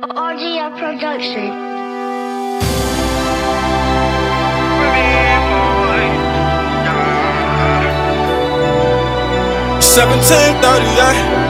RGF Production. 1738.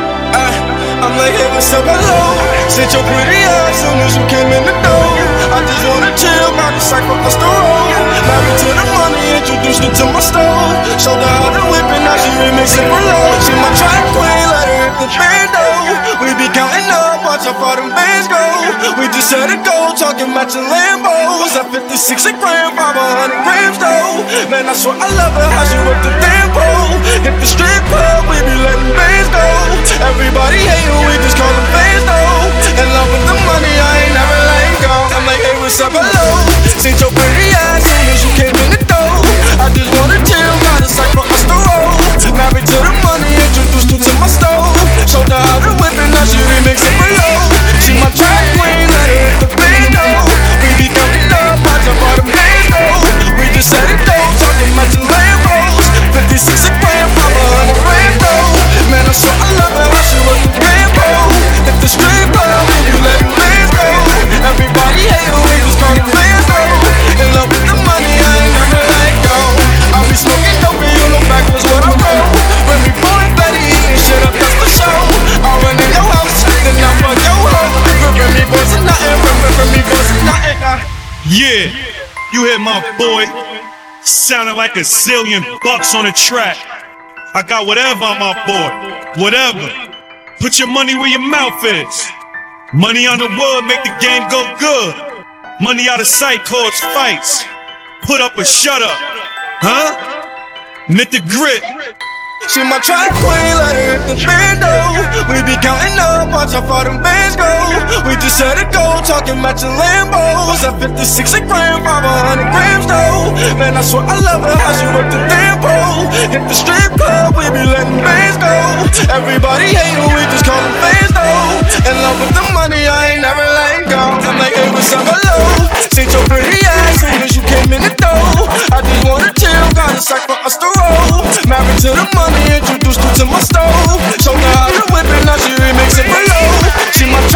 I'm like, hey, what's up, hello? Sit your pretty ass soon as you came in the door. I just wanna chill, by the sack for us to roll. Married to the money, introduced her to my stove. Showed her how to whip and now she remixing for low. She my track queen, let her hit the bando. We be counting up, watch how far them bands go. We just set it go, talking matching Lambos. At 56 a gram, 500 grams though. Man, I swear I love her, how she work the damn pole. Hit the strip club, we be letting bands go. Everybody hating, we just call them fans though. In love with the money, I ain't never letting go. I'm like, hey, what's up, hello? Seen your pretty ass soon as you came in the door. I just wanna chill, got a sack for us to roll. Married to the money, introduced her to my stove. Showed her how to whip and now she remixing for low. She my track queen, let her hit the bando. We be counting up, watch how far them bands go. We just set it go, talking matching Lambos. 56 a gram, 500 grams though. Man, I swear I love her, how she work the Rambo. If the strip club, we be letting bands go. Everybody hate her, we just call them fans though. In love with the money, I ain't never let go. I be smoking dope and you look back was what I wrote. When we pouring Betty, eating shit up, that's for show. I run in your house, then I fuck your hoe. From me boys and nothing, from me boys and nothing. Yeah, you hear my boy sounding like a zillion bucks on the track. I got whatever on my board, whatever. Put your money where your mouth is. Money on the wood make the game go good. Money out of sight cause fights. Put up or shut up, huh? Knit the grit. She my track queen, let her hit the bando. We be counting up, watch how far them bands go. We just set it go, talking matching Lambos. At 56 a gram, 500 grams though. Man, I swear I love her, how she work the damn pole. Hit the strip club, we be letting bands go. Everybody hate her, we just call them fans though. In love with the money, I ain't never letting go. I'm like, hey, what's up, hello? Seen your pretty ass soon as you came in the door. I just wanna chill, got a sack for us to roll. Married to the money, introduced her to my stove. Showed her how to whip and now she remixing for low. She my